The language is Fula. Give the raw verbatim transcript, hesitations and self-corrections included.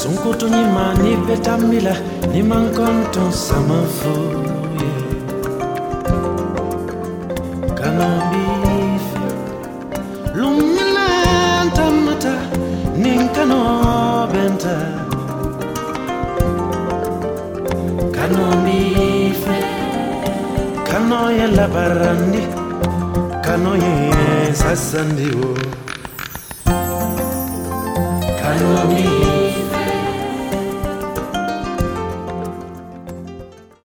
Sunkutu ni mani betamila ni mankonton sama fu Kanobifi Lumina tamata ninkano benta Kanobifi Kano ye labarandi Kano ye sasandi o Kanobifi